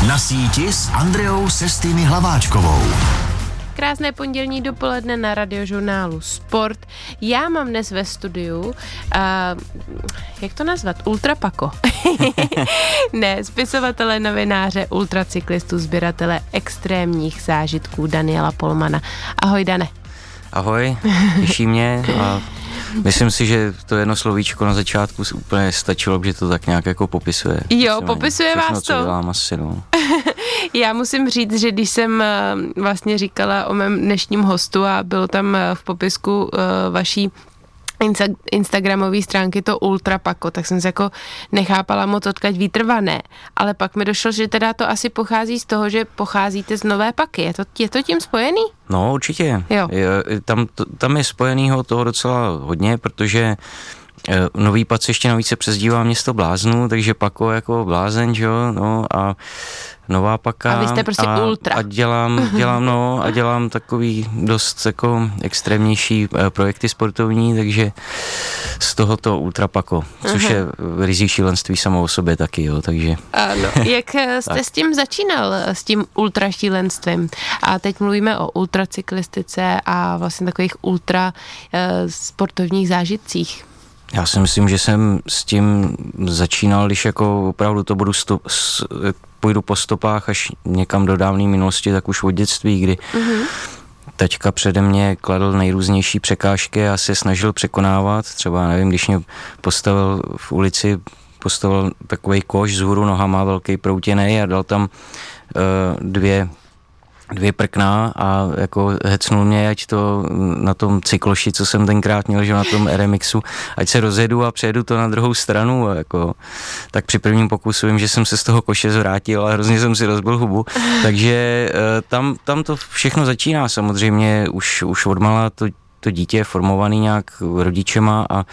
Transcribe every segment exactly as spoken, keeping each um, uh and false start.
Na síti s Andreou Sestými Hlaváčkovou. Krásné pondělní dopoledne na Radiožurnálu Sport. Já mám dnes ve studiu, uh, jak to nazvat, ultrapako. Ne, spisovatele, novináře, ultracyklistu, sběratele extrémních zážitků Daniela Polmana. Ahoj, Dane. Ahoj, těší mě a myslím si, že to jedno slovíčko na začátku úplně stačilo, že to tak nějak jako popisuje. Jo, popisuje všechno, vás to. Co dělám asi, no. Já musím říct, že když jsem vlastně říkala o mém dnešním hostu a bylo tam v popisku vaší Insta- instagramové stránky to ultrapako, tak jsem se jako nechápala moc, odkud výtrvané, ale pak mi došlo, že teda to asi pochází z toho, že pocházíte z Nové Paky. Je to, je to tím spojený? No určitě. Jo. Je, tam, tam je spojenýho toho docela hodně, protože Nový Pad ještě navíc se přezdívá město bláznů, takže Pako jako blázen, že jo, no a Nová Paka. A vy jste prostě a, ultra. A dělám, dělám, no, a dělám takový dost jako extrémnější projekty sportovní, takže z tohoto ultrapako, což uh-huh. je rizí šílenství samo o sobě taky, jo, takže. Ano, jak jste s tím začínal, s tím ultrašílenstvím? A teď mluvíme o ultracyklistice a vlastně takových ultra uh, sportovních zážitcích. Já si myslím, že jsem s tím začínal, když jako opravdu to budu stop, s, půjdu po stopách až někam do dávné minulosti, tak už od dětství, kdy mm-hmm. taťka přede mě kladl nejrůznější překážky a se snažil překonávat. Třeba, nevím, když mě postavil v ulici, postavil takovej koš vzhůru nohama, velký proutěnej a dal tam uh, dvě dvě prkna a jako hecnul mě, ať to na tom cykloši, co jsem tenkrát měl, že na tom R M X u, ať se rozjedu a přejedu to na druhou stranu, jako, tak při prvním pokusu vím, že jsem se z toho koše zvrátil a hrozně jsem si rozbil hubu, takže tam, tam to všechno začíná samozřejmě, už, už odmala to to dítě je formovaný nějak rodičema a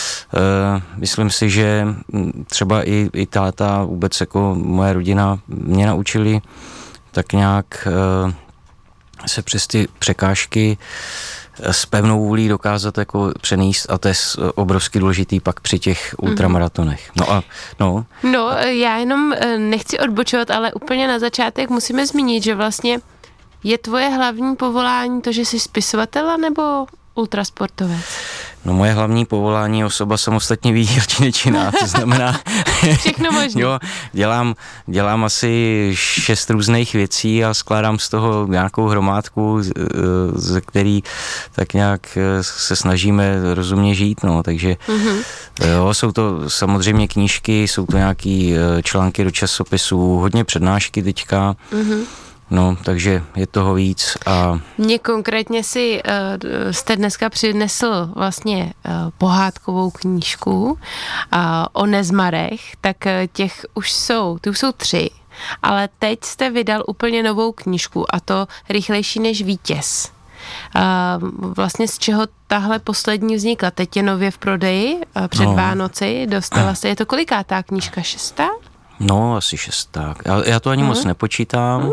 e, myslím si, že třeba i, i táta, vůbec jako moje rodina mě naučili tak nějak uh, se přes ty překážky s pevnou vůlí dokázat jako přenést a to je obrovsky důležitý pak při těch ultramaratonech. No a no. No, já jenom nechci odbočovat, ale úplně na začátek musíme zmínit, že vlastně je tvoje hlavní povolání to, že jsi spisovatel nebo ultrasportovec? No moje hlavní povolání je osoba samostatně výdělečně činná, to znamená... Všechno možné. Jo, dělám, dělám asi šest různých věcí a skládám z toho nějakou hromádku, ze který tak nějak se snažíme rozumně žít, no, takže mm-hmm. jo, jsou to samozřejmě knížky, jsou to nějaký články do časopisů, hodně přednášky teďka, mm-hmm. No, takže je toho víc a... Mně konkrétně si uh, jste dneska přinesl vlastně uh, pohádkovou knížku uh, o Nezmarech, tak uh, těch už jsou, ty už jsou tři, ale teď jste vydal úplně novou knížku a to Rychlejší než vítěz. Uh, vlastně z čeho tahle poslední vznikla? Teď je nově v prodeji uh, před no. Vánoci, dostala se, je to kolikátá knížka, šestá? No, asi šestá. Já, já to ani hmm. moc nepočítám.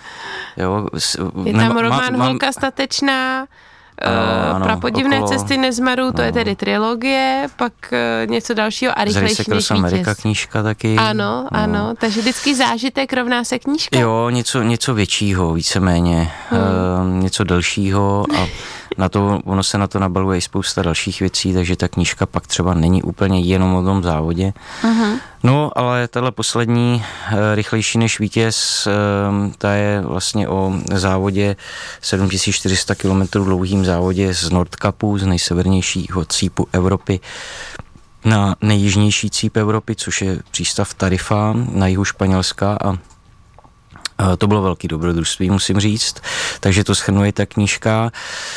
Jo, je tam nema, román mám, Holka statečná, ano, ano, Prapodivné okolo, cesty Nezmarů, to no. je tedy trilogie, pak uh, něco dalšího a Rychlejší než vítěz. Amerika knížka taky. Ano, no. ano, takže vždycky zážitek rovná se knížka. Jo, něco, něco většího, víceméně, hmm. uh, něco delšího a na to, ono se na to nabaluje i spousta dalších věcí, takže ta knížka pak třeba není úplně jenom o tom závodě. Uh-huh. No, ale tahle poslední, Rychlejší než vítěz, ta je vlastně o závodě sedm tisíc čtyři sta kilometrů dlouhým závodě z Nordkapu, z nejsevernějšího cípu Evropy na nejjižnější cíp Evropy, což je přístav Tarifa na jihu Španělska a to bylo velký dobrodružství, musím říct, takže to shrnuje ta knížka.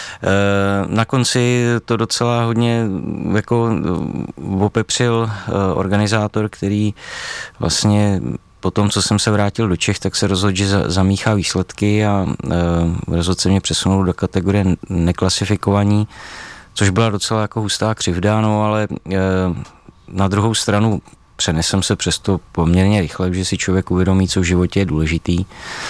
Na konci to docela hodně jako opepřil organizátor, který vlastně po tom, co jsem se vrátil do Čech, tak se rozhodl, že zamíchá výsledky a rozhodl se mě přesunout do kategorie neklasifikovaní, což byla docela jako hustá křivda, no ale na druhou stranu přenesem se přesto poměrně rychle, že si člověk uvědomí, co v životě je důležitý.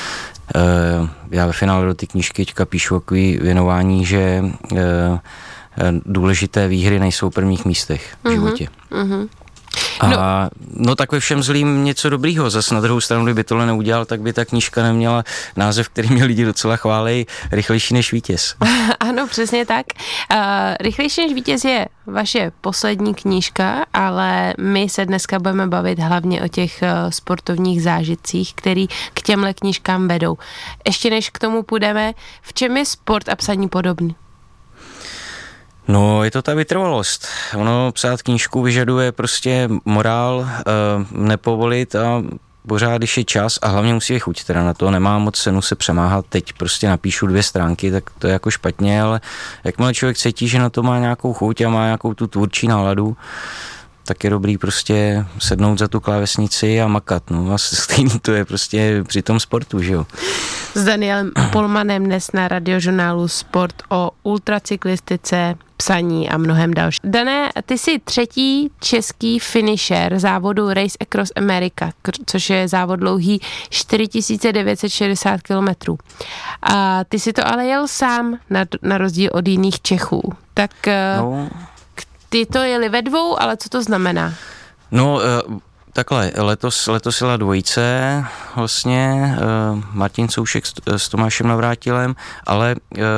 Já ve finále do ty knížky teďka píšu takový věnování, že důležité výhry nejsou v prvních místech v životě. Mm-hmm. A no, no tak ve všem zlým něco dobrýho. Zas na druhou stranu, kdyby tohle neudělal, tak by ta knížka neměla název, který mě lidi docela chválí, Rychlejší než vítěz. Ano, přesně tak. Uh, Rychlejší než vítěz je vaše poslední knížka, ale my se dneska budeme bavit hlavně o těch uh, sportovních zážitcích, který k těmhle knížkám vedou. Ještě než k tomu půjdeme, v čem je sport a psaní podobný? No, je to ta vytrvalost. Ono psát knížku vyžaduje prostě morál, uh, nepovolit a pořád, když je čas a hlavně musí je chuť, teda na to nemá moc cenu se přemáhat, teď prostě napíšu dvě stránky, tak to je jako špatně, ale jakmile člověk cítí, že na to má nějakou chuť a má nějakou tu tvůrčí náladu, tak je dobrý prostě sednout za tu klávesnici a makat, no a stejný to je prostě při tom sportu, že jo. S Danielem Pollmannem dnes na radiožurnálu Sport o ultracyklistice, psaní a mnohem další. Dané, ty jsi třetí český finisher závodu Race Across America, což je závod dlouhý čtyři tisíce devět set šedesát kilometrů. A ty jsi to ale jel sám, na, na rozdíl od jiných Čechů. Tak no. Ty to jeli ve dvou, ale co to znamená? No, takhle, letos, letos jela dvojice, vlastně Martin Soušek s, s Tomášem Navrátilem, ale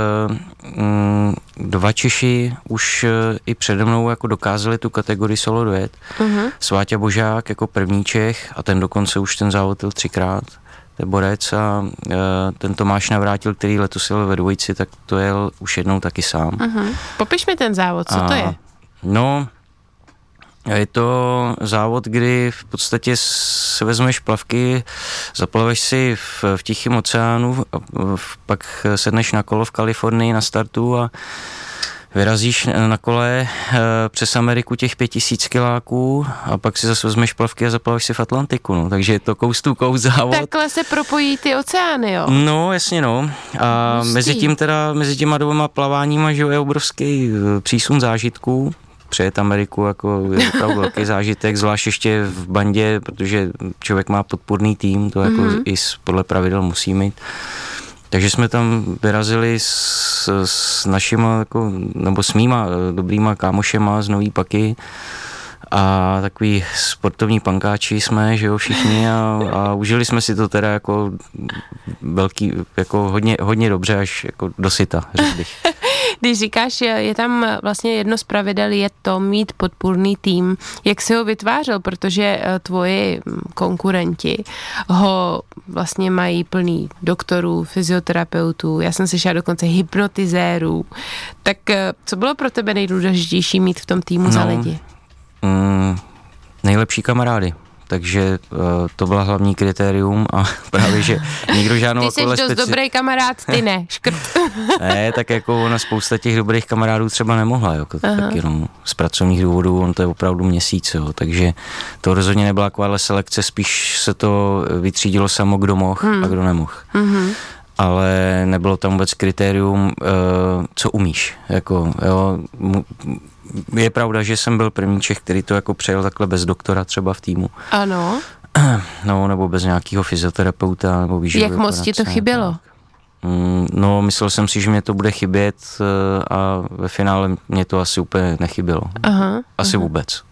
mm, dva Češi už i přede mnou jako dokázali tu kategorii solo dojet. Uh-huh. Sváťa Božák jako první Čech a ten dokonce už ten závod jel třikrát. To je borec a ten Tomáš Navrátil, který letos jel ve dvojici, tak to jel už jednou taky sám. Uh-huh. Popiš mi ten závod, co a, to je? No, je to závod, kdy v podstatě se vezmeš plavky, zaplaveš si v, v Tichém oceánu, a pak sedneš na kolo v Kalifornii na startu a vyrazíš na kole přes Ameriku těch pět tisíc kiláků a pak si zase vezmeš plavky a zaplavíš si v Atlantiku, no. Takže je to coast to coast závod. Takhle se propojí ty oceány, jo? No, jasně, no. A Hustý. mezi tím teda, mezi těma dvěma plaváníma, že je obrovský přísun zážitků. Přejet Ameriku jako je opravdu velký zážitek, zvlášť ještě v bandě, protože člověk má podpůrný tým, to jako mm-hmm. i podle pravidel musí mít. Takže jsme tam vyrazili s, s našima, jako, nebo s mýma dobrýma kámošema z Nový Paky a takový sportovní pankáči jsme, že jo, všichni a, a užili jsme si to teda jako velký, jako hodně, hodně dobře, až jako dosyta, řekl bych. Když říkáš, je tam vlastně jedno z pravidel, je to mít podpůrný tým. Jak jsi ho vytvářel? Protože tvoji konkurenti ho vlastně mají plný doktorů, fyzioterapeutů, já jsem slyšela dokonce hypnotizérů. Tak co bylo pro tebe nejdůležitější mít v tom týmu no, za lidi? Mm, nejlepší kamarády. Takže uh, to byla hlavní kritérium a právě, že nikdo žádnou... Ty jsi dost speci... dobrý kamarád, ty ne, škrt. Ne, tak jako ona spousta těch dobrých kamarádů třeba nemohla, jo, tak jenom z pracovních důvodů, on to je opravdu měsíc, jo, takže to rozhodně nebyla taková selekce, spíš se to vytřídilo samo, kdo mohl hmm. a kdo nemohl. Hmm. Ale nebylo tam vůbec kritérium, uh, co umíš, jako, jo, mu, je pravda, že jsem byl první Čech, který to jako přejel takhle bez doktora třeba v týmu. Ano. No, nebo bez nějakého fyzioterapeuta, nebo výživového Jak moc ti to chybělo? No, myslel jsem si, že mě to bude chybět a ve finále mě to asi úplně nechybělo. Aha, asi aha. vůbec.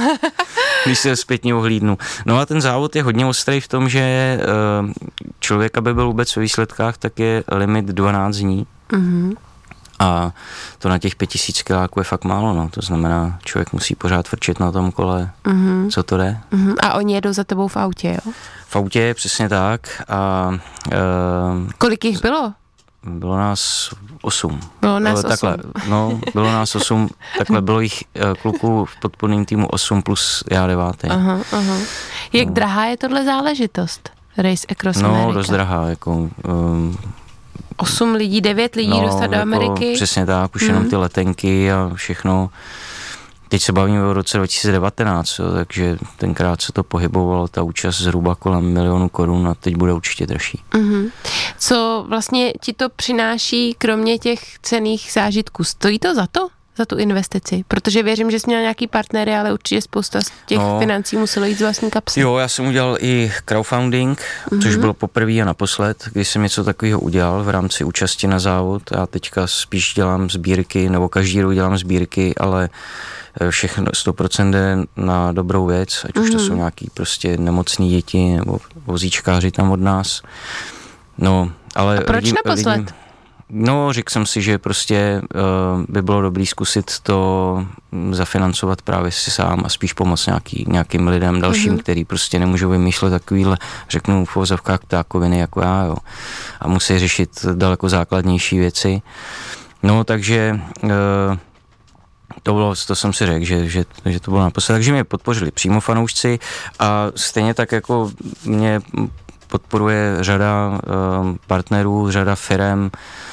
Když se zpětně ohlídnu. No a ten závod je hodně ostrý v tom, že člověk, aby byl vůbec ve výsledkách, tak je limit dvanáct dní. Mhm. A to na těch pět tisíc kiláků je fakt málo, no. To znamená, člověk musí pořád frčet na tom kole, mm-hmm. co to jde. Mm-hmm. A oni jedou za tebou v autě, jo? V autě, přesně tak. A, uh, Kolik jich bylo? Bylo nás osm. Bylo nás takhle, osm. No, bylo nás osm, takhle bylo jich uh, kluků v podporným týmu osm plus já devátý. Aha, aha. Jak no. drahá je tohle záležitost? Race Across no, America? No, dost drahá, jako... Um, Osm lidí, devět lidí no, dostat do jako Ameriky. Přesně tak, už mm. jenom ty letenky a všechno. Teď se bavíme o roce dva tisíce devatenáct, jo, takže tenkrát se to pohybovalo, ta účast zhruba kolem milionu korun a teď bude určitě dražší. Mm-hmm. Co vlastně ti to přináší, kromě těch cenných zážitků? Stojí to za to? za tu investici? Protože věřím, že jsi měl nějaký partnery, ale určitě spousta z těch no, financí muselo jít z vlastní kapsy. Jo, já jsem udělal i crowdfunding, mm-hmm. což bylo poprvé a naposled, když jsem něco takového udělal v rámci účasti na závod. Já teďka spíš dělám sbírky, nebo každý rok dělám sbírky, ale všechno sto procent jde na dobrou věc, ať mm-hmm. už to jsou nějaký prostě nemocný děti nebo vozíčkáři tam od nás. No, ale a proč lidi, naposled? Lidi, no, řekl jsem si, že prostě uh, by bylo dobrý zkusit to zafinancovat právě si sám a spíš pomoct nějaký, nějakým lidem dalším, mm-hmm. který prostě nemůžou vymýšlet takovýhle, řeknu v uvozovkách ptákoviny jako já, jo. A musí řešit daleko základnější věci. No, takže uh, to bylo, to jsem si řekl, že, že, že to bylo naposled. Takže mě podpořili přímo fanoušci a stejně tak jako mě podporuje řada uh, partnerů, řada firem,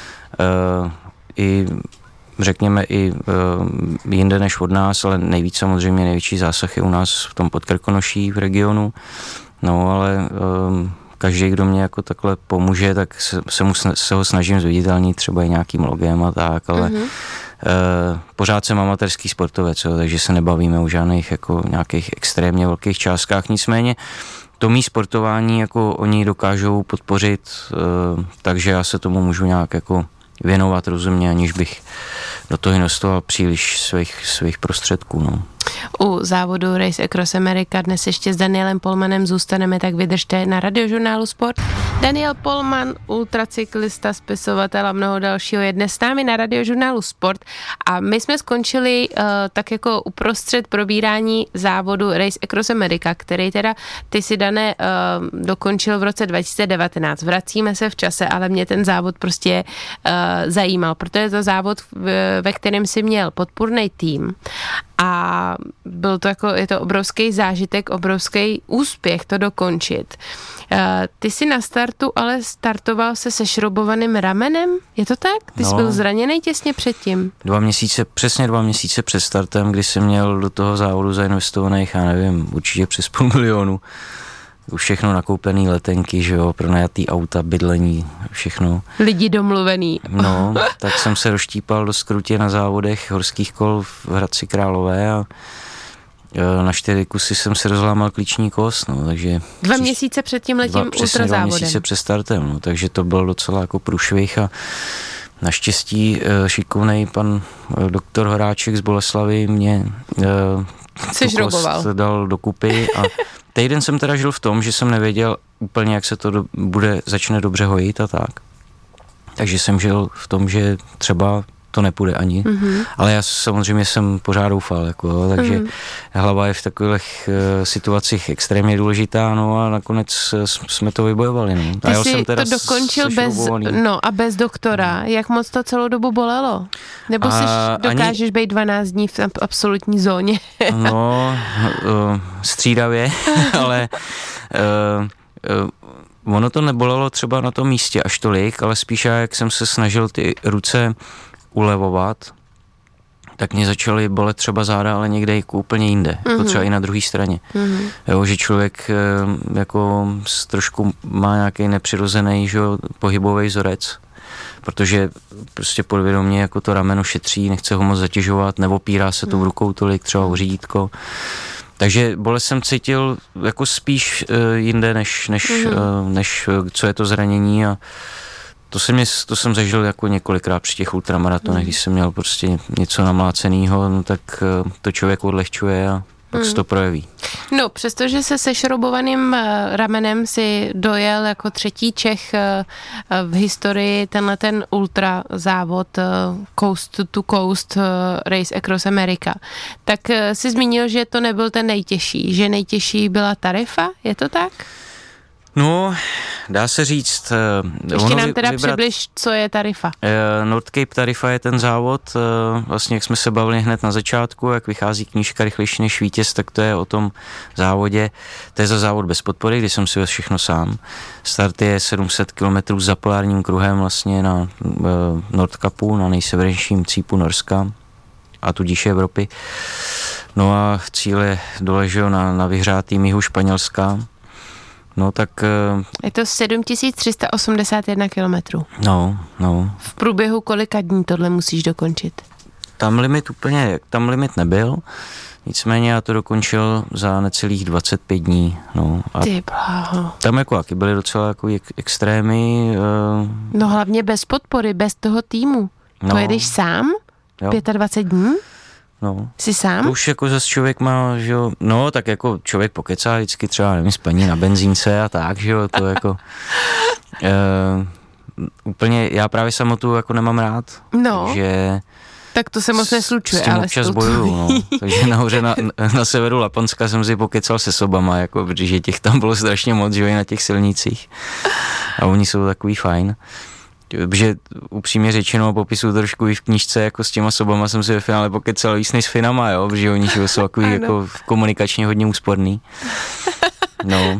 uh, i řekněme i uh, jinde než od nás, ale nejvíc samozřejmě největší zásah je u nás v tom Podkrkonoší v regionu. No ale uh, každý, kdo mě jako takhle pomůže, tak se, se, mu, se ho snažím zviditelnit třeba i nějakým logem a tak, ale mm-hmm. Uh, pořád jsem amatérský sportovec, jo, takže se nebavíme o žádných jako nějakých extrémně velkých částkách, nicméně to mý sportování jako oni dokážou podpořit, uh, takže já se tomu můžu nějak jako věnovat rozumně, aniž bych do toho investoval příliš svých, svých prostředků. No. U závodu Race Across America dnes ještě s Danielem Polmanem zůstaneme, tak vydržte na Radiožurnálu Sport. Daniel Polman, ultracyklista, spisovatel a mnoho dalšího je dnes s námi na Radiožurnálu Sport a my jsme skončili uh, tak jako uprostřed probírání závodu Race Across America, který teda ty si, Dané, uh, dokončil v roce dva tisíce devatenáct. Vracíme se v čase, ale mě ten závod prostě uh, zajímal, protože je to závod, ve kterém si měl podpůrný tým a byl to jako, je to obrovský zážitek, obrovský úspěch to dokončit. Ty jsi na startu ale startoval se sešroubovaným ramenem, je to tak? Ty no, jsi byl zraněný těsně předtím. Dva měsíce, přesně dva měsíce před startem, kdy jsem měl do toho závodu zainvestovaných, já nevím, určitě přes půl milionu. Už všechno nakoupený letenky, že jo, pronajatý auta, bydlení, všechno. Lidi domluvený. No, tak jsem se rozštípal do skrutě na závodech horských kol v Hradci Králové a na čtyři kusy jsem se rozlámal klíční kost, no, takže... Dva příš, měsíce před tím letím ultrazávodem. Dva měsíce před startem, no, takže to byl docela jako průšvih a naštěstí šikovnej pan doktor Horáček z Boleslavy mě tu kost dal dokupy a týden jsem teda žil v tom, že jsem nevěděl úplně, jak se to do, bude, začne dobře hojit a tak. Takže jsem žil v tom, že třeba to nepůjde ani, mm-hmm. ale já samozřejmě jsem pořád doufal, jako, takže mm-hmm. hlava je v takových uh, situacích extrémně důležitá, no a nakonec uh, jsme to vybojovali. No. Ty jsi jsem teda to dokončil bez, no a bez doktora, jak moc to celou dobu bolelo? Nebo jsi dokážeš ani... být dvanáct dní v absolutní zóně? No, uh, střídavě, ale uh, uh, ono to nebolelo třeba na tom místě až tolik, ale spíš já, jak jsem se snažil ty ruce ulevovat, tak mě začaly bolet třeba záda, ale někde jako úplně jinde, mm-hmm. jako třeba i na druhé straně. Mm-hmm. Jo, že člověk jako trošku má nějaký nepřirozený, že, pohybový vzorec, protože prostě podvědomě jako to rameno šetří, nechce ho moc zatěžovat, neopírá se tou rukou tolik, třeba o řídítko. Takže bolest jsem cítil jako spíš uh, jinde, než, než, mm-hmm. uh, než uh, co je to zranění a To jsem, to jsem zažil jako několikrát při těch ultramaratonech, když jsem měl prostě něco namlácenýho, no tak to člověk odlehčuje a pak mm. se to projeví. No, přestože se sešroubovaným ramenem si dojel jako třetí Čech v historii tenhle ten ultra závod Coast to Coast Race Across America, tak si zmínil, že to nebyl ten nejtěžší, že nejtěžší byla Tarifa, je to tak? No, dá se říct... Ještě nám teda vybrat, přibliž, co je Tarifa. North Cape Tarifa je ten závod, vlastně jak jsme se bavili hned na začátku, jak vychází knížka Rychlejší než vítěz, tak to je o tom závodě. To je za závod bez podpory, kdy jsem si vezl všechno sám. Start je sedm set kilometrů za polárním kruhem vlastně na Nordkapu, na nejsevernějším cípu Norska a tudíž Evropy. No a cíl je dole, že na, na vyhřátým jihu Španělska. No tak... Je to sedm tisíc tři sta osmdesát jedna kilometrů. No, no. V průběhu kolika dní tohle musíš dokončit? tam limit úplně, tam limit nebyl, nicméně já to dokončil za necelých dvacet pět dní, no. A ty bláho. tam jako taky byly docela jako ek- extrémy. Uh, no hlavně bez podpory, bez toho týmu. No. To jedeš sám? Jo. dvacet pět dní? No. Jsi sám? To už jako zase člověk má, že jo, no tak jako člověk pokecá vždycky třeba, nevím, spaní na benzínce a tak, že jo, to jako uh, úplně, já právě samotu jako nemám rád, No. že tak to se moc neslučuje, s tím ale občas s bojuju, no. Takže nahoře na, na severu Laponska jsem si pokecal se sobama, jako, protože těch tam bylo strašně moc, že jo, na těch silnicích. A oni jsou takový fajn. Protože upřímně řečeno, popisuju trošku i v knížce, jako s těma sobama jsem si ve finále pokecal víc než s Finama, jo, protože oni jsou takový jako komunikačně hodně úsporný. No.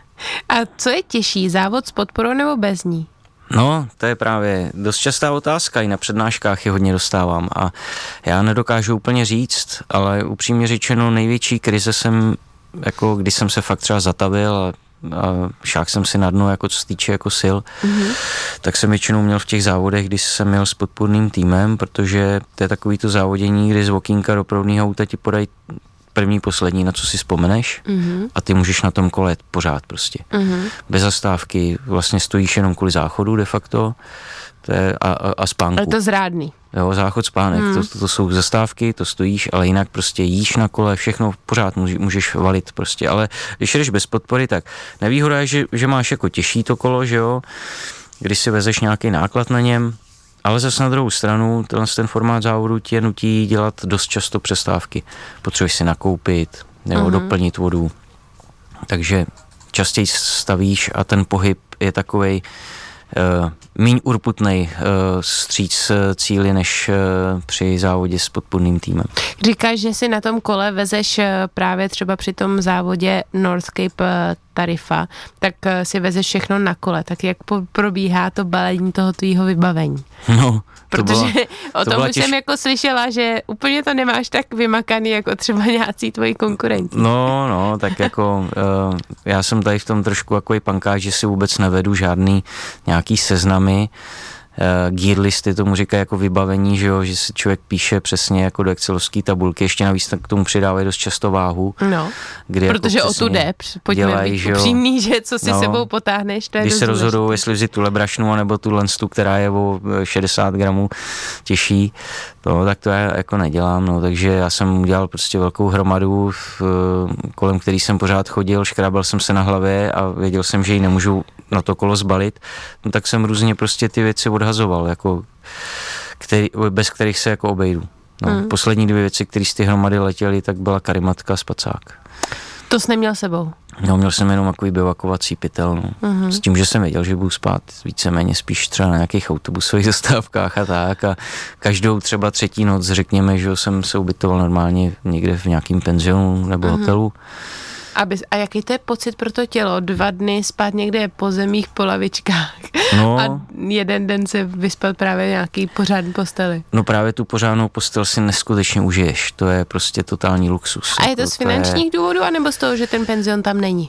A co je těžší, závod s podporou nebo bez ní? No, to je právě dost častá otázka, i na přednáškách je hodně dostávám a já nedokážu úplně říct, ale upřímně řečeno největší krize jsem, jako když jsem se fakt třeba zatavil a, a šák jsem si na dno, jako co se týče jako sil, mm-hmm. tak jsem většinou měl v těch závodech, když jsem měl s podpůrným týmem, protože to je takový to závodění, kdy z okýnka do proudného auta ti podají první, poslední, na co si vzpomeneš mm-hmm. a ty můžeš na tom kole jet pořád prostě. Mm-hmm. Bez zastávky, vlastně stojíš jenom kvůli záchodu de facto to je a, a, a spánku. Ale to zrádný. Jo, záchod, spánek, mm. to, to, to jsou zastávky, to stojíš, ale jinak prostě jíš na kole, všechno pořád můžeš, můžeš valit prostě, ale když jdeš bez podpory, tak nevýhoda je, že, že máš jako těžší to kolo, že jo, když si vezeš nějaký náklad na něm, ale zase na druhou stranu, ten formát závodu tě nutí dělat dost často přestávky. Potřebuješ si nakoupit nebo mm-hmm. doplnit vodu. Takže častěji stavíš a ten pohyb je takovej uh, míň urputnej uh, stříc cíli než uh, při závodě s podpůrným týmem. Říkáš, že si na tom kole vezeš právě třeba při tom závodě Northcape Tarifa, tak si vezeš všechno na kole. Tak jak po- probíhá to balení toho tvýho vybavení? No, to protože byla, o to tom už těž... jsem jako slyšela, že úplně to nemáš tak vymakaný, jako třeba nějací tvoji konkurenti. No, no, tak jako uh, já jsem tady v tom trošku jako i pankáč, že si vůbec nevedu žádný nějaký seznamy, uh, gear listy, tomu říkají jako vybavení, že jo, že si člověk píše přesně jako do excelovské tabulky, ještě navíc k tomu přidávají dost často váhu. No, kdy protože jako o tu jde, pojďme dělají, být že jo, upřímný, že co si no, sebou potáhneš, to je když se rozhodou, důležité. jestli vzít tu lebrašnu, nebo tu lenstu, která je o šedesát gramů těžší, no, tak to já jako nedělám, no, takže já jsem udělal prostě velkou hromadu, v, kolem který jsem pořád chodil, škrábal jsem se na hlavě a věděl jsem, že ji nemůžu na to kolo zbalit, no, tak jsem různě prostě ty věci odhazoval, jako, který, bez kterých se jako obejdu. No, mm. Poslední dvě věci, které z ty hromady letěly, tak byla karimatka a spacák. To jsi neměl sebou? No, měl jsem jenom takový bivakovací pytel, no. Mm-hmm. S tím, že jsem věděl, že budu spát víceméně spíš třeba na nějakých autobusových zastávkách a tak a každou třeba třetí noc, řekněme, že jsem se ubytoval normálně někde v nějakým penzionu nebo mm-hmm. hotelu. Aby, a jaký to je pocit pro to tělo? Dva dny spát někde po zemích, po lavičkách no, a jeden den se vyspat právě nějaký pořádný posteli. No právě tu pořádnou postel si neskutečně užiješ. To je prostě totální luxus. A je to jako, z finančních je... důvodů, anebo z toho, že ten penzion tam není?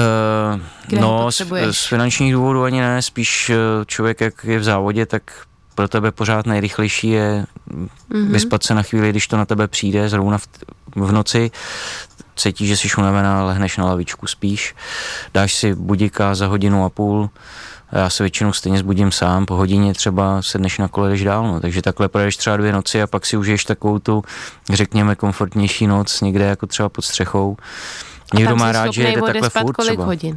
Uh, no, z, z finančních důvodů ani ne. Spíš člověk, jak je v závodě, tak pro tebe pořád nejrychlejší je mm-hmm. vyspat se na chvíli, když to na tebe přijde, zrovna v, v noci. Cítíš, že jsi unavená, lehneš na lavičku, spíš, dáš si budíka za hodinu a půl, já se většinou stejně zbudím sám, po hodině třeba sedneš na kole, jdeš dál, no. Takže takhle projedeš třeba dvě noci a pak si užiješ takovou tu, řekněme, komfortnější noc někde jako třeba pod střechou. Někdo má rád, že jde takhle furt kolik třeba. hodin?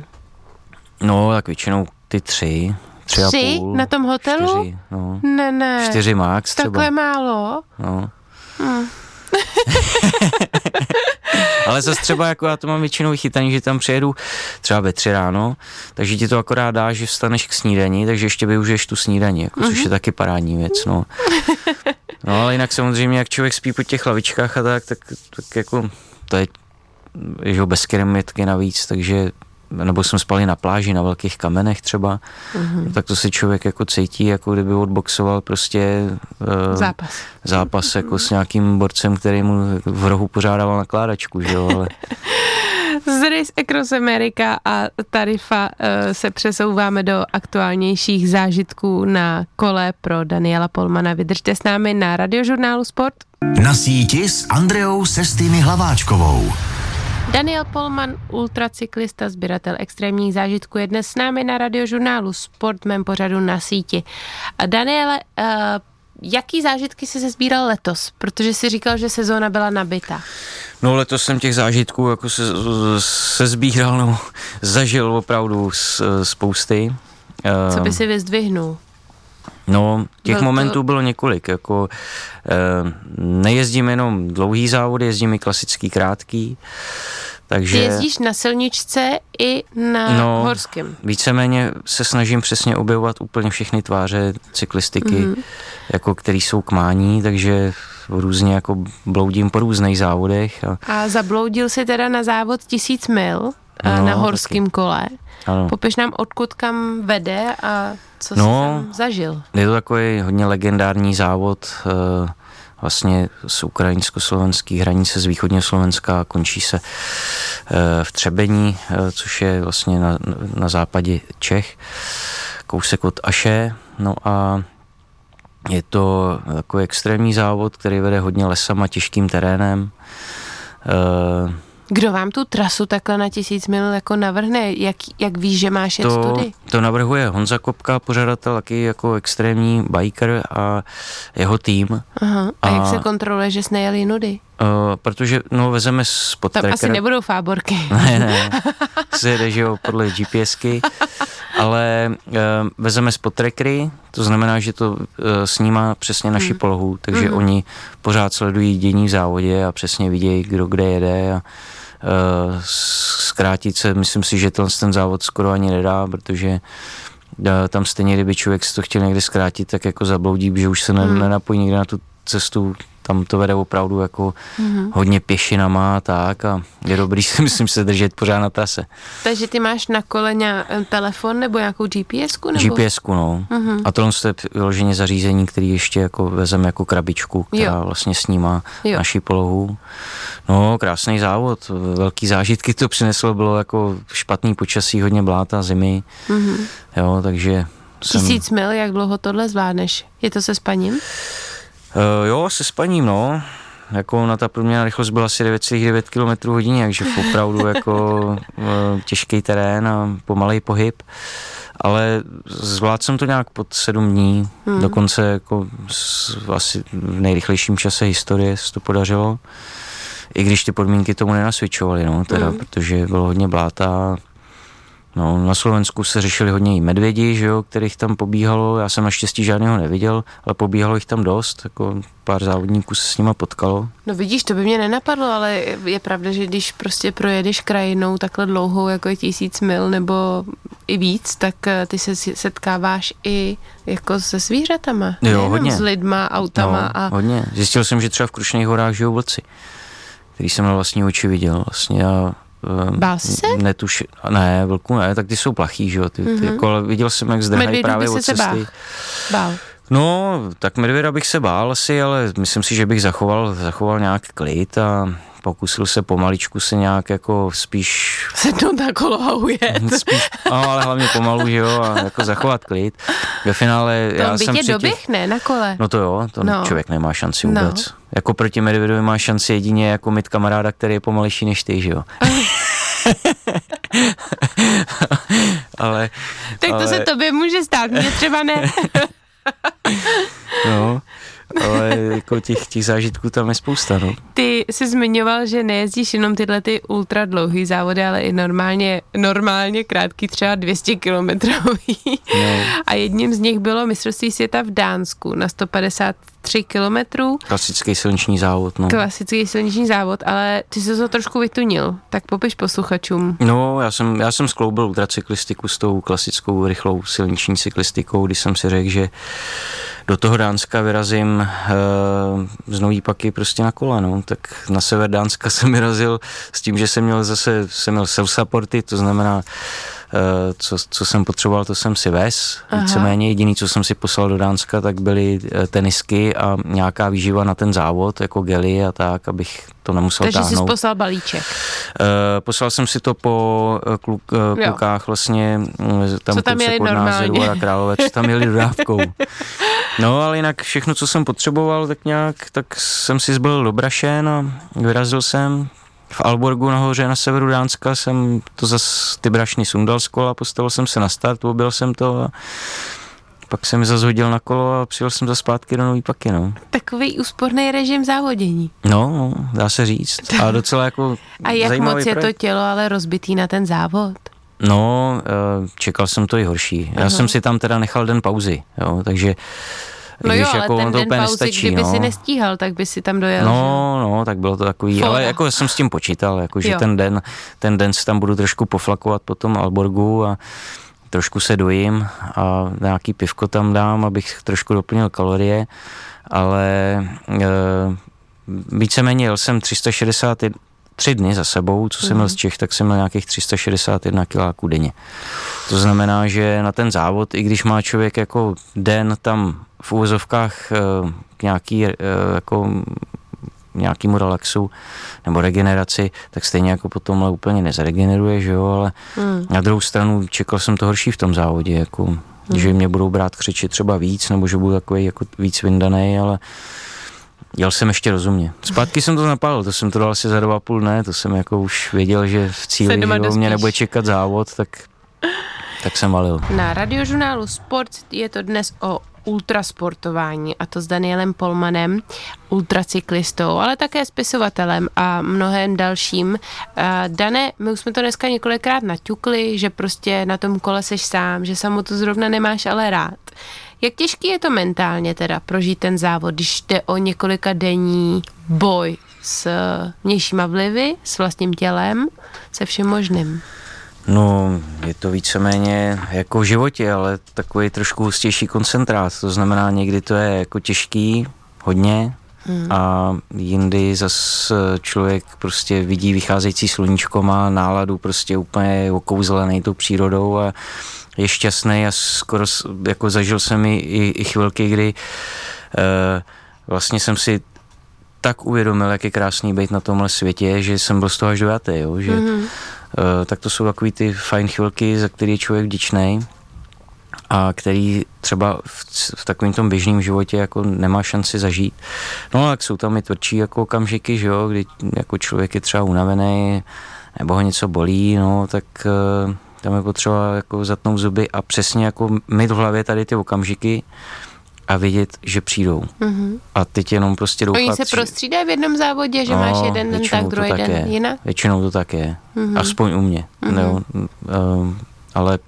No, tak většinou ty tři, tři, tři a půl. Na tom hotelu? Čtyři, no. Ne, ne. Čtyři max třeba. Takhle málo? No. Hmm. Ale zase třeba jako já to mám většinou vychytaný, že tam přijedu třeba ve tři ráno, takže ti to akorát dá, že vstaneš k snídani, takže ještě využiješ tu snídani, jako, mm-hmm. což je taky parádní věc, no. No ale jinak samozřejmě, jak člověk spí po těch lavičkách a tak, tak, tak jako to je, že bez keramidky navíc, takže nebo jsme spali na pláži, na velkých kamenech třeba, mm-hmm. no, tak to si člověk jako cítí, jako kdyby odboxoval prostě uh, zápas. zápas jako s nějakým borcem, který mu v rohu pořádával nakládačku, že jo, ale... Z Race Across America a Tarifa uh, se přesouváme do aktuálnějších zážitků na kole pro Daniela Polmana. Vydržte s námi na Radiožurnálu Sport. Na síti s Andreou Sestými Hlaváčkovou. Daniel Polman, ultracyklista, sběratel extrémních zážitků, je dnes s námi na Radiožurnálu Sport, mém pořadu Na síti. A Daniele, uh, jaký zážitky jsi se sbíral letos? Protože jsi říkal, že sezóna byla nabitá. No letos jsem těch zážitků jako se, se sbíral, no, zažil opravdu spousty. Co by si vyzdvihnul? No, těch Byl momentů to... bylo několik, jako eh, nejezdím jenom dlouhý závody, jezdím i klasický, krátký, takže... Ty jezdíš na silničce i na no, horském. Víceméně se snažím přesně objevovat úplně všechny tváře cyklistiky, mm-hmm. jako který jsou k mání, takže různě jako bloudím po různých závodech. A, a zabloudil si teda na závod tisíc mil no, na horském kole. Ano. Popiš nám, odkud kam vede a co jsi no, tam zažil. Je to takový hodně legendární závod e, vlastně z ukrajinsko-slovenských hranice, z východního Slovenska, končí se e, v Třebení, e, což je vlastně na, na západě Čech, kousek od Aše, no a je to takový extrémní závod, který vede hodně lesama, těžkým terénem. E, Kdo vám tu trasu takhle na tisíc mil jako navrhne? Jak, jak víš, že máš jet to, tudy? To navrhuje Honza Kopka, pořadatel, taky jako extrémní biker a jeho tým. Aha. A, a jak se kontroluje, že jsi nejel jinudy? Uh, protože, no, vezeme spot Tam tracker. asi nebudou fáborky. Ne, ne, se jede, že jo, podle GPSky, ale uh, vezeme spot trackery, to znamená, že to uh, snímá přesně naši hmm. polohu, takže hmm. oni pořád sledují dění v závodě a přesně vidějí, kdo kde jede a uh, zkrátit se, myslím si, že ten, ten závod skoro ani nedá, protože uh, tam stejně, kdyby člověk si to chtěl někde zkrátit, tak jako zabloudí, že už se ne, hmm. nenapojí někde na tu cestu. Tam to vede opravdu jako mm-hmm. hodně pěšinama a tak a je dobrý si myslím se držet pořád na trase. Takže ty máš na kole telefon nebo nějakou GPSku? Nebo? GPSku, no. Mm-hmm. A tohle je vyloženě zařízení, který ještě jako vezeme jako krabičku, která jo. vlastně snímá jo. naši polohu. No, krásný závod, velký zážitky to přineslo, bylo jako špatný počasí, hodně bláta, zimy, mm-hmm. jo, takže... Tisíc jsem... mil, jak dlouho tohle zvládneš? Je to se spaním? Uh, jo, se spaním, no. Jako na ta průměrná rychlost byla asi devět celá devět kilometrů hodině, takže opravdu jako uh, těžký terén a pomalej pohyb. Ale zvládl jsem to nějak pod sedm dní, hmm. dokonce jako s, asi v nejrychlejším čase historie se to podařilo. I když ty podmínky tomu nenasvědčovaly, no, teda, hmm. protože bylo hodně bláta. No, na Slovensku se řešili hodně i medvědi, že jo, kterých tam pobíhalo, já jsem naštěstí žádného neviděl, ale pobíhalo jich tam dost, jako pár závodníků se s nima potkalo. No vidíš, to by mě nenapadlo, ale je pravda, že když prostě projedeš krajinou takhle dlouhou, jako je tisíc mil nebo i víc, tak ty se setkáváš i jako se zvířatama, jo, hodně. S lidma, autama. No, a... hodně. Zjistil jsem, že třeba v Krušných horách žijou vlci, který jsem na vlastní oči viděl vlastně a Bál jsi se? Netuš, ne, vlku ne, tak ty jsou plachý, že jo, ty, mm-hmm. ty, jako, ale viděl jsem, jak zdrhají právě od cesty. Bál. bál. No, tak medvěda bych se bál asi, ale myslím si, že bych zachoval, zachoval nějak klid a pokusil se pomaličku se nějak jako spíš... Sednout na kolo a ujet. Spíš, no, ale hlavně pomalu, že jo, a jako zachovat klid. Ve finále to já by jsem tě při těch... doběhne na kole. No to jo, to no. člověk nemá šanci vůbec. No. Jako proti medvědovi má šanci jedině jako mít kamaráda, který je pomalejší než ty, že jo. ale... Tak to ale... se tobě může stát, mě třeba ne. no, ale jako těch, těch zážitků tam je spousta, no. Ty jsi zmiňoval, že nejezdíš jenom tyhle ty ultra dlouhý závody, ale i normálně, normálně krátký, třeba dvě stě kilometrový. No. A jedním z nich bylo mistrovství světa v Dánsku na sto padesát tři kilometrů. Klasický silniční závod, no. Klasický silniční závod, ale ty jsi to trošku vytunil, tak popiš posluchačům. No, já jsem, já jsem skloubil ultracyklistiku s tou klasickou rychlou silniční cyklistikou, když jsem si řekl, že do toho Dánska vyrazím e, z Nový Paky prostě na kole, no. Tak na sever Dánska jsem vyrazil s tím, že jsem měl zase, jsem měl self-supporty, to znamená co, co jsem potřeboval, to jsem si vez. Víceméně jediný, co jsem si poslal do Dánska, tak byly tenisky a nějaká výživa na ten závod, jako gely a tak, abych to nemusel Takže táhnout. Takže jsi poslal balíček. Uh, poslal jsem si to po kluk, uh, klukách vlastně, tam, co tam kousek od Názoru a Králové, co tam jeli dodávkou. No, ale jinak všechno, co jsem potřeboval, tak nějak, tak jsem si zbalil do Brašen a vyrazil jsem. V Alborgu nahoře na severu Dánska jsem to zas ty brašny sundal z kola, postavil jsem se na start, objel jsem to a pak jsem zase hodil na kolo a přijel jsem zase zpátky do Nový Paky, no. Takový úsporný režim závodění. No, no, dá se říct. A docela jako A jak moc je projekt. to tělo ale rozbitý na ten závod? No, čekal jsem to i horší. Já uh-huh. jsem si tam teda nechal den pauzy, jo, takže no když jo, ale jako ten to den úplně pauzy, nestačí, kdyby no. si nestíhal, tak by si tam dojel. No, no, tak bylo to takový, Fora. ale jako jsem s tím počítal, jako že ten den, ten den si tam budu trošku poflakovat po tom Alborgu a trošku se dojím a nějaký pivko tam dám, abych trošku doplnil kalorie, ale e, víceméně jel jsem tři sta šedesát tři dny za sebou, co jsem mm. měl z Čech, tak jsem měl nějakých tři sta šedesát jedna kiláků denně. To znamená, že na ten závod, i když má člověk jako den tam v úvozovkách e, k nějaký e, jako nějakému relaxu nebo regeneraci, tak stejně jako potom ale úplně nezaregeneruje, že jo, ale mm. na druhou stranu čekal jsem to horší v tom závodě, jako, mm. že mě budou brát křiči třeba víc, nebo že budu takový jako víc vyndanej, ale jel jsem ještě rozumně. Zpátky jsem to napálil, to jsem to dal asi za dva a půl dne, to jsem jako už věděl, že v cíli, že mě nebude čekat závod, tak, tak jsem valil. Na radiožurnálu Sport je to dnes o ultrasportování, a to s Danielem Polmanem, ultracyklistou, ale také spisovatelem a mnohem dalším. Dane, my už jsme to dneska několikrát naťukli, že prostě na tom kole seš sám, že samo to zrovna nemáš ale rád. Jak těžký je to mentálně teda prožít ten závod, když jde o několika denní boj s vnějšíma vlivy, s vlastním tělem, se všem možným? No, je to víceméně jako v životě, ale takový trošku hustější koncentrát. To znamená, někdy to je jako těžký, hodně, hmm. a jindy zas člověk prostě vidí vycházející sluníčko, má náladu prostě úplně okouzlený tou přírodou a je šťastný a skoro jako zažil jsem i, i, i chvilky, kdy uh, vlastně jsem si tak uvědomil, jak je krásný být na tomhle světě, že jsem byl z toho až dojatý, jo, že mm-hmm. uh, tak to jsou takový ty fajn chvilky, za který je člověk vděčnej a který třeba v, v takovém tom běžném životě jako nemá šanci zažít. No tak jsou tam i tvrdší jako okamžiky, že jo, kdy jako člověk je třeba unavený nebo ho něco bolí, no tak uh, tam je potřeba jako zatnout zuby a přesně jako mít v hlavě tady ty okamžiky a vědět, že přijdou. Mm-hmm. A teď jenom prostě doufat. Oni se prostřídají v jednom závodě, že no, máš jeden den tak, druhý den je. Jinak? Většinou to tak je. Mm-hmm. Aspoň u mě. Mm-hmm. Jo, um, ale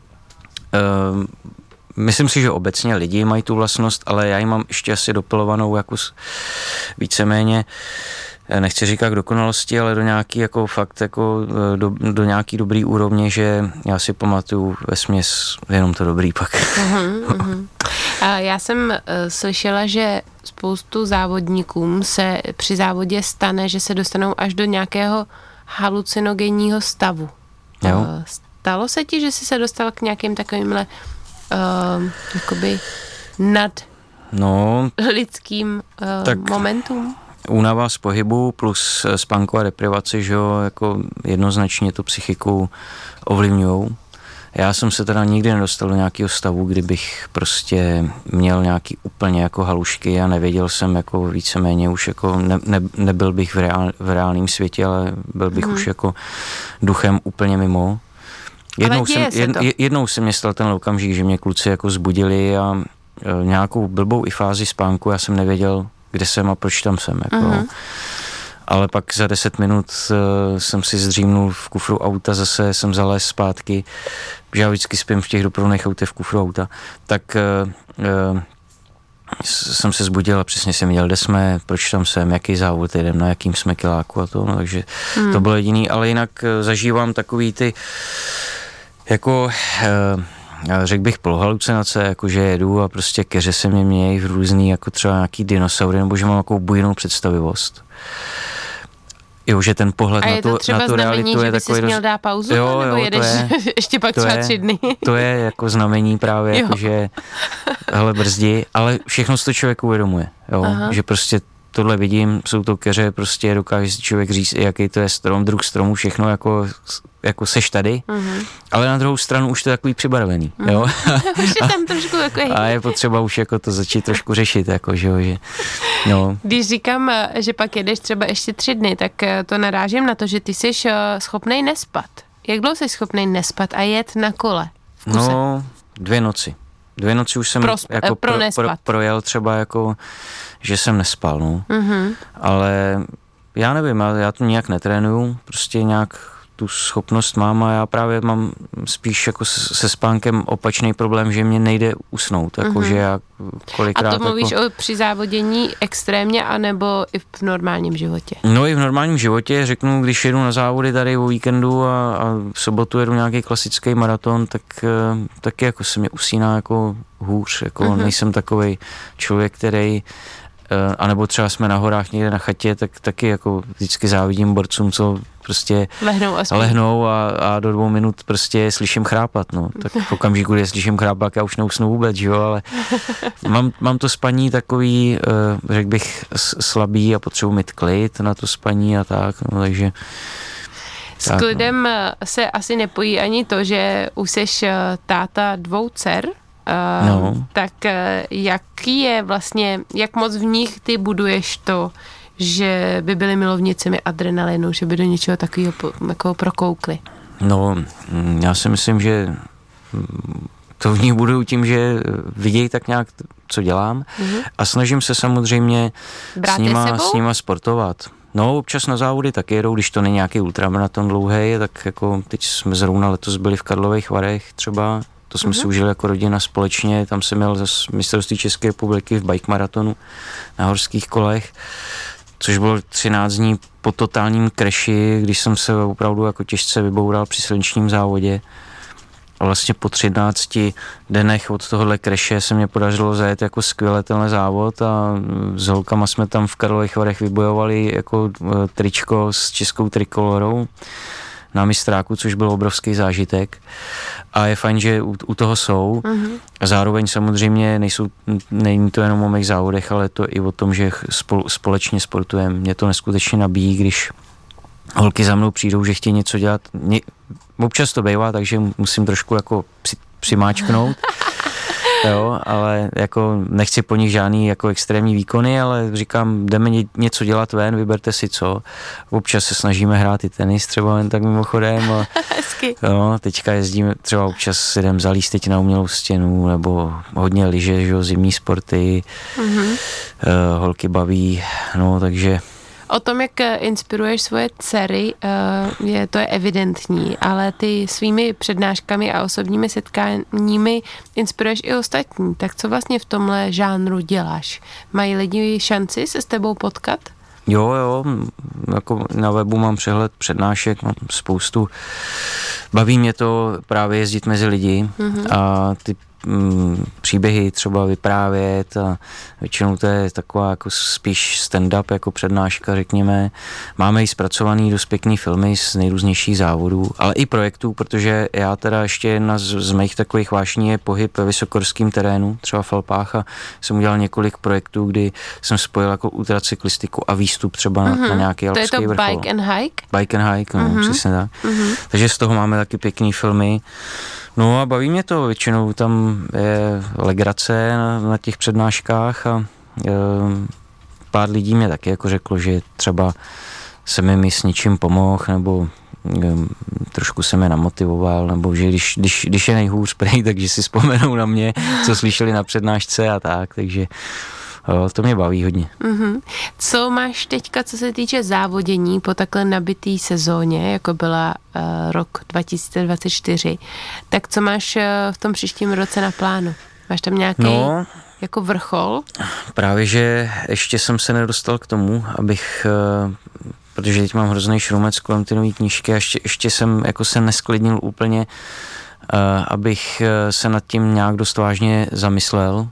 um, myslím si, že obecně lidi mají tu vlastnost, ale já ji mám ještě asi dopilovanou jako víceméně, nechci říkat k dokonalosti, ale do nějaký jako fakt jako do, do nějaký dobrý úrovně, že já si pamatuju vesměs jenom to dobrý pak. Uh-huh, uh-huh. A já jsem uh, slyšela, že spoustu závodníkům se při závodě stane, že se dostanou až do nějakého halucinogenního stavu. Jo. Uh, stalo se ti, že jsi se dostal k nějakým takovýmhle uh, jakoby nad no, lidským uh, tak momentům? Únava z pohybu plus spánková deprivace, že jo, jako jednoznačně tu psychiku ovlivňujou. Já jsem se teda nikdy nedostal do nějakého stavu, kdybych prostě měl nějaký úplně jako halušky a nevěděl jsem jako víceméně už jako ne, ne, nebyl bych v, reál, v reálném světě, ale byl bych hmm. už jako duchem úplně mimo. Jednou jsem, jed, jednou se mě stal ten okamžik, že mě kluci jako zbudili a e, nějakou blbou i fázi spánku, já jsem nevěděl, kde jsem a proč tam jsem. Jako. Uh-huh. Ale pak za deset minut uh, jsem si zdřímnul v kufru auta, zase jsem zalez zpátky, že já vždycky spím v těch doprovodných autech v kufru auta, tak uh, uh, jsem se zbudil a přesně jsem viděl, kde jsme, proč tam jsem, jaký závod jedem, na jakým jsme kiláku a to, no, takže hmm. to bylo jediný, ale jinak uh, zažívám takový ty jako uh, řekl bych polohalucinace, jako že jedu a prostě keře se mě mějí v různý, jako třeba nějaký dinosaury, nebo že mám takovou bujnou představivost. Jo, že ten pohled a na, to, na tu realitu je takový... A je to třeba znamení, že bys měl dát pauzu, jo, nebo jo, jedeš je, ještě pak třeba je, tři dny? To je jako znamení právě, jako, že hele, brzdi, ale všechno se to člověk uvědomuje, jo, že prostě tohle vidím, jsou to keře, prostě dokáže si člověk říct, jaký to je strom, druh stromu, všechno jako, jako seš tady, uh-huh. ale na druhou stranu už to je takový přibarvený, uh-huh. jo. Už je tam trošku takový. A je potřeba už jako to začít trošku řešit, jako, že jo, že, no. Když říkám, že pak jedeš třeba ještě tři dny, tak to narážím na to, že ty jsi schopnej nespat. Jak dlouho jsi schopnej nespat a jet na kole v kuse? No, dvě noci. Dvě noci už jsem pro, jako pro, pro, pro, projel třeba jako, že jsem nespal, no. Uh-huh. Ale já nevím, já, já to nějak netrénuju, prostě nějak tu schopnost mám a já právě mám spíš jako se spánkem opačný problém, že mě nejde usnout, jako uh-huh. že já kolikrát... A to mluvíš jako, o při závodění extrémně, anebo i v normálním životě? No i v normálním životě, řeknu, když jedu na závody tady o víkendu a, a v sobotu jedu nějaký klasický maraton, tak taky jako se mě usíná jako hůř, jako uh-huh. nejsem takovej člověk, který anebo třeba jsme na horách někde na chatě, tak taky jako vždycky závidím borcům, co prostě lehnou, lehnou a, a do dvou minut prostě slyším chrápat, no. Tak v okamžiku, kdy slyším chrápat, já už neusnu vůbec, jo, ale mám, mám to spaní takový, řekl bych, slabý a potřebuji mít klid na to spaní a tak, no, takže s tak, klidem no. se asi nepojí ani to, že už seš táta dvou dcer. Uh, no. Tak uh, jaký je vlastně, jak moc v nich ty buduješ to, že by byli milovnicemi adrenalinu, že by do něčeho takového po, jako prokoukli? No, já si myslím, že to v nich buduju tím, že vidějí tak nějak, co dělám mm-hmm. a snažím se samozřejmě s nima, s nima sportovat. No, občas na závody taky jedou, když to není nějaký ultramaraton dlouhý, tak jako teď jsme zrovna letos byli v Karlových Varech třeba. To jsme mm-hmm. si užili jako rodina společně, tam jsem měl zase mistrovství České republiky v bike maratonu na horských kolech, což bylo třináct dní po totálním kreši, když jsem se opravdu jako těžce vyboural při silničním závodě. A vlastně po třinácti dnech od tohohle kreše se mě podařilo zajet jako skvěle tenhle závod a s holkama jsme tam v Karlových Varech vybojovali jako tričko s českou trikolorou na mistráku, což byl obrovský zážitek. A je fajn, že u, u toho jsou. Uh-huh. A zároveň samozřejmě nejsou, není to jenom o mých závodech, ale to i o tom, že spol, společně sportujeme. Mě to neskutečně nabíjí, když holky za mnou přijdou, že chtějí něco dělat. Mě, občas to bývá, takže musím trošku jako při, přimáčknout. Jo, ale jako nechci po nich žádný jako extrémní výkony, ale říkám, jdeme něco dělat ven, vyberte si co. Občas se snažíme hrát i tenis třeba jen tak mimochodem. A, no, teďka jezdíme, třeba občas si jdem zalíst teď na umělou stěnu, nebo hodně lyže, že, zimní sporty, mm-hmm. uh, holky baví, no, takže... O tom, jak inspiruješ svoje dcery, je, to je evidentní, ale ty svými přednáškami a osobními setkáními inspiruješ i ostatní. Tak co vlastně v tomhle žánru děláš? Mají lidi šanci se s tebou potkat? Jo, jo, jako na webu mám přehled přednášek, mám spoustu. Baví mě to právě jezdit mezi lidi mm-hmm. a ty mm, příběhy třeba vyprávět a většinou to je taková jako spíš stand-up jako přednáška, řekněme. Máme i zpracovaný dost pěkný filmy z nejrůznějších závodů, ale i projektů, protože já teda ještě jedna z, z mých takových vášní je pohyb ve vysokorském terénu, třeba v Alpách a jsem udělal několik projektů, kdy jsem spojil jako ultracyklistiku a výstup třeba mm-hmm. na, na nějaký alpský vrchol. To je to Bike and Hike? Bike and Hike, no, mm-hmm. přesně tak. Mm-hmm. Takže z toho máme taky pěkný filmy. No a baví mě to, většinou tam je legrace na, na těch přednáškách a e, pár lidí mě taky jako řeklo, že třeba se mi s něčím pomohl, nebo e, trošku se mě namotivoval, nebo že když, když, když je nejhůř prej, takže si vzpomenou na mě, co slyšeli na přednášce a tak, takže jo, to mě baví hodně. Mm-hmm. Co máš teďka, co se týče závodění po takhle nabitý sezóně, jako byla uh, rok dva tisíce dvacet čtyři, tak co máš uh, v tom příštím roce na plánu? Máš tam nějaký no, jako vrchol? Právě, že ještě jsem se nedostal k tomu, abych, uh, protože teď mám hrozný šrumec kolem ty nový knížky a ještě, ještě jsem jako se nesklidnil úplně, uh, abych uh, se nad tím nějak dost vážně zamyslel.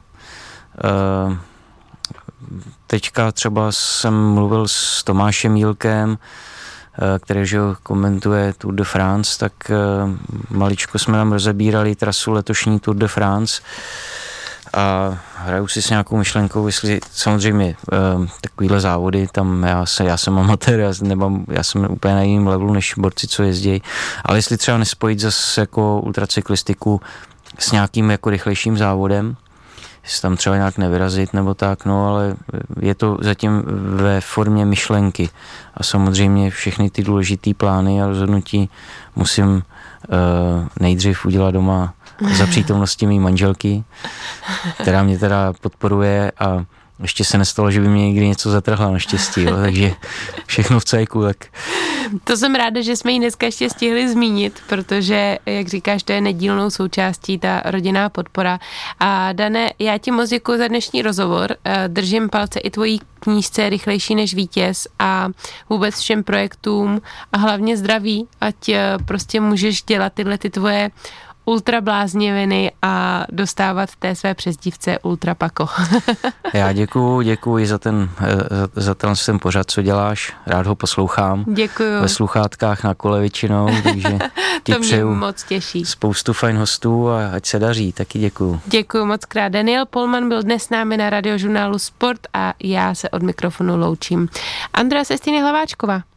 Uh, Teďka třeba jsem mluvil s Tomášem Jílkem, který že komentuje Tour de France, tak maličko jsme nám rozebírali trasu letošní Tour de France a hraju si s nějakou myšlenkou, jestli samozřejmě takovýhle závody, tam já, se, já jsem amatér, já, nemám, já jsem úplně na jiném levelu než borci, co jezdí, ale jestli třeba nespojit zase jako ultracyklistiku s nějakým jako rychlejším závodem, jestli tam třeba nějak nevyrazit nebo tak, no ale je to zatím ve formě myšlenky a samozřejmě všechny ty důležitý plány a rozhodnutí musím uh, nejdřív udělat doma za přítomnosti mý manželky, která mě teda podporuje a ještě se nestalo, že by mě někdy něco zatrhla naštěstí, jo, takže všechno v cajku, tak. To jsem ráda, že jsme ji dneska ještě stihli zmínit, protože, jak říkáš, to je nedílnou součástí ta rodinná podpora. A Dané, já ti moc děkuji za dnešní rozhovor, držím palce i tvojí knížce Rychlejší než vítěz a vůbec všem projektům a hlavně zdraví, ať prostě můžeš dělat tyhle ty tvoje ultra blázniviny a dostávat té své přezdívce Ultra Pako. Já děkuju, děkuji za ten, za, za ten, ten pořad, co děláš. Rád ho poslouchám. Děkuju. Ve sluchátkách na kole většinou, takže ti to přeju mě moc těší. Spoustu fajn hostů a ať se daří, taky děkuju. Děkuju moc krát. Daniel Polman byl dnes s námi na radiožurnálu Sport a já se od mikrofonu loučím. Andrea Sestýny Hlaváčková.